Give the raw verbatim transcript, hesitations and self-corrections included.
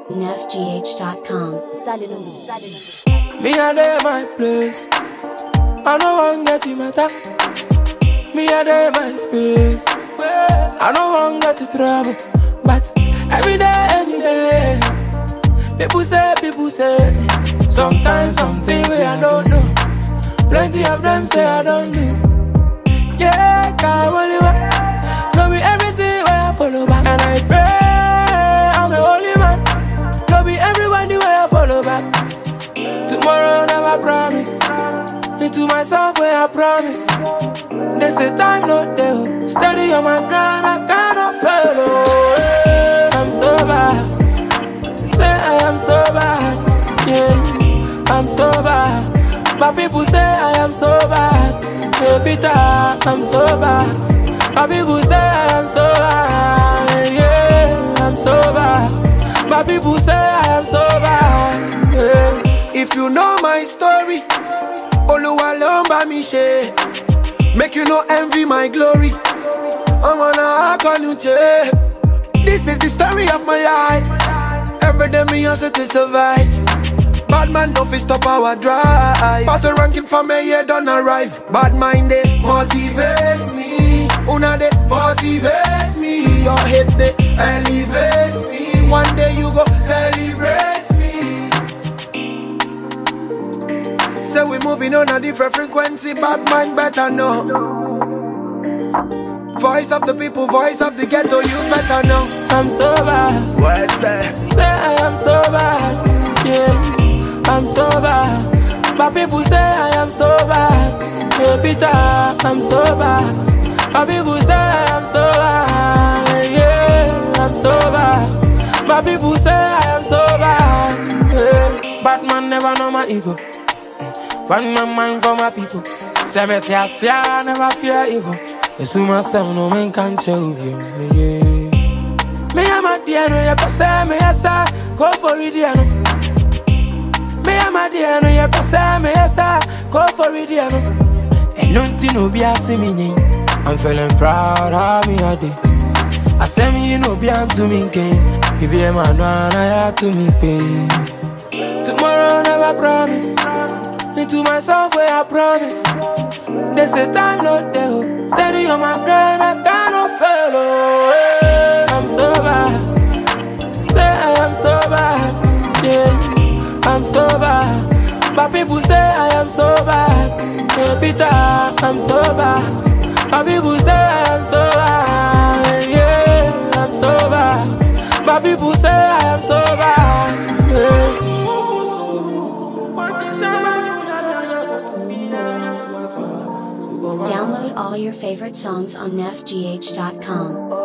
Neff G H dot com. Me a day my place. I no want get you matter. Me a day my space. I no want get you trouble. But every day, any day, people say, people say. Sometimes something where I don't know. Plenty of them say I don't do. Yeah, God only one. Know me everything where I follow back. And I pray I'm the only man. Know me everybody where I follow back. Tomorrow never promise. Into myself where I promise. They say time not there. Steady on my grind, I cannot fail. Oh, yeah. I'm so bad. They say I am so bad. Yeah, I'm so bad. But people say I am so bad. Hey Peter, I'm so bad. But people say I am so bad. Yeah, I'm so bad. But people say I am so bad. Yeah. If you know my story, Oluwa lomba mi she. Make you no envy my glory. I'm on a akanuche. This is the story of my life. Every day me hustle to survive. Bad man no fi stop our drive. But the ranking for me here don't arrive. Bad mind they motivates me. Una they motivates me. Your hate they elevates me. One day you go celebrate me. Say we moving on a different frequency. Bad mind better know. Voice of the people, voice of the ghetto, you better know. I'm so bad. What say? Say I am so bad. Yeah, I'm so bad. But people say I am so bad. Hey Peter, I'm so bad. But people say I am so bad. Yeah, I'm so bad. But people say I am so bad. Yeah. Batman never know my ego. Find my mind for my people. Seventy I say I never fear evil. It's to myself, no man can show you. Yeah. Me am a dear, no, you pass me, yes, sir. Go for it, dear. Me am a dear, no, you pass me, yes, sir. Go for it, dear. And nothing will be a semi. I'm feeling proud of me, I did. I say me, you know, be on to me, king. You be a man, I have to me, pay. Tomorrow never promise. Into myself where I promise. They say time not there. Steady on my grind, I cannot fail. Oh, yeah. I'm so bad. Say I am so bad. Yeah, I'm so bad. But people say I am so bad. Hey Peter, I'm so bad. But people say I am so bad. Yeah, I'm so bad. But people say I am so bad. Yeah. Download all your favorite songs on Neff G H dot com.